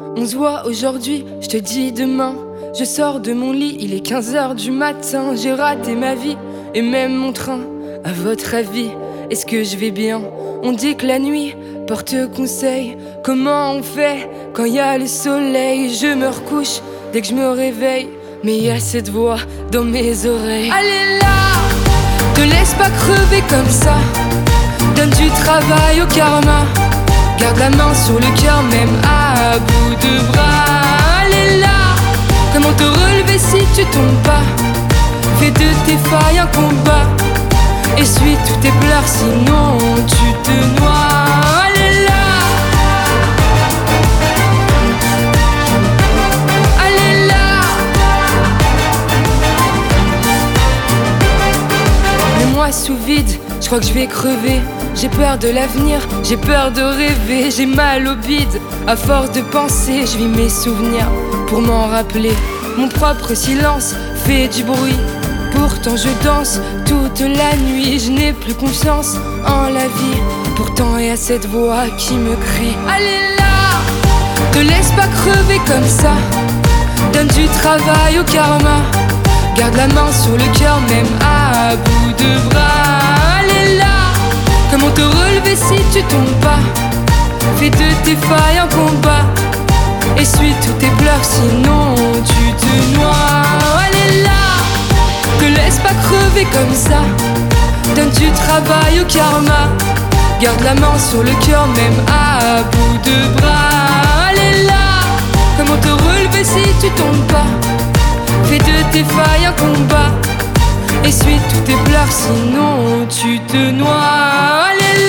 On se voit aujourd'hui, je te dis demain. Je sors de mon lit, il est 15h du matin. J'ai raté ma vie et même mon train. À votre avis, est-ce que je vais bien? On dit que la nuit porte conseil. Comment on fait quand y a le soleil? Je me recouche dès que je me réveille, mais y a cette voix dans mes oreilles. Allez là, te laisse pas crever comme ça. Donne du travail au karma. Garde la main sur le cœur même à bout de bras. Allez là, comment te relever si tu tombes pas? Fais de tes failles un combat. Essuie tous tes pleurs sinon tu te noies. Allez là, allez là. Mets-moi sous vide, je crois que je vais crever. J'ai peur de l'avenir, j'ai peur de rêver. J'ai mal au bide, à force de penser. Je vis mes souvenirs pour m'en rappeler. Mon propre silence fait du bruit. Pourtant je danse toute la nuit. Je n'ai plus confiance en la vie. Pourtant il y a cette voix qui me crie. Allez là, te laisse pas crever comme ça. Donne du travail au karma. Garde la main sur le cœur même à bout de bras. Allez là, comment te relever si tu tombes pas? Fais de tes failles un combat. Essuie tous tes pleurs sinon tu te noies. Allez là, te laisse pas crever comme ça. Donne du travail au karma. Garde la main sur le cœur même à bout de bras. Allez là, comment te relever si tu tombes pas? Fais de tes failles un combat. Essuie tous tes pleurs sinon tu te noies. Allez